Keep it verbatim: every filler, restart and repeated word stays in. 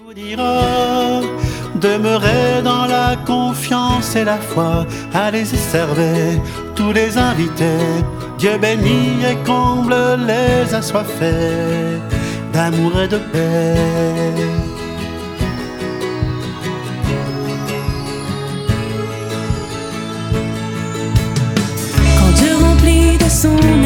vous dira, demeurez dans la confiance et la foi, allez y servir tous les invités. Dieu bénit et comble les assoiffés d'amour et de paix. Quand Dieu remplit de son